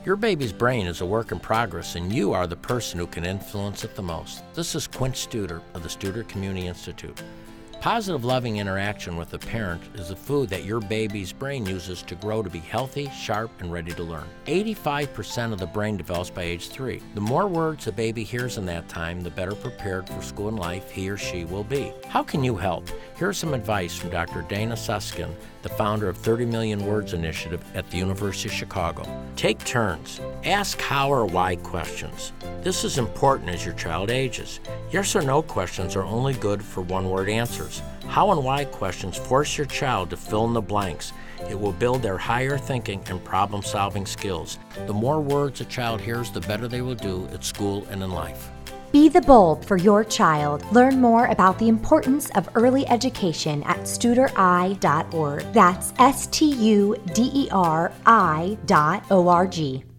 Your baby's brain is a work in progress, and you are the person who can influence it the most. This is Quint Studer of the Studer Community Institute. Positive, loving interaction with a parent is the food that your baby's brain uses to grow to be healthy, sharp, and ready to learn. 85% of the brain develops by age 3. The more words a baby hears in that time, the better prepared for school and life he or she will be. How can you help? Here's some advice from Dr. Dana Susskind, the founder of 30 Million Words Initiative at the University of Chicago. Take turns. Ask how or why questions. This is important as your child ages. Yes or no questions are only good for one-word answers. How and why questions force your child to fill in the blanks. It will build their higher thinking and problem-solving skills. The more words a child hears, the better they will do at school and in life. Be the bulb for your child. Learn more about the importance of early education at studeri.org. That's STUDERI.org.